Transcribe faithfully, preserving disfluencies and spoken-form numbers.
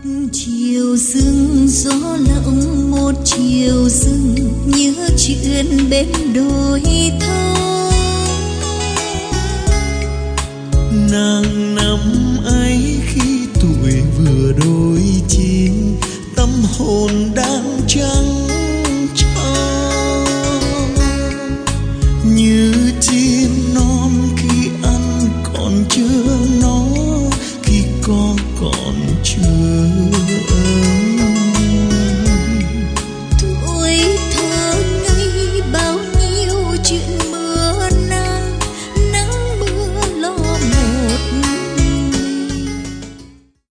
Chiều sương gió lộng một chiều sương, nhớ chuyện bên đồi thau. Nàng năm ấy khi tuổi vừa đôi chín, tâm hồn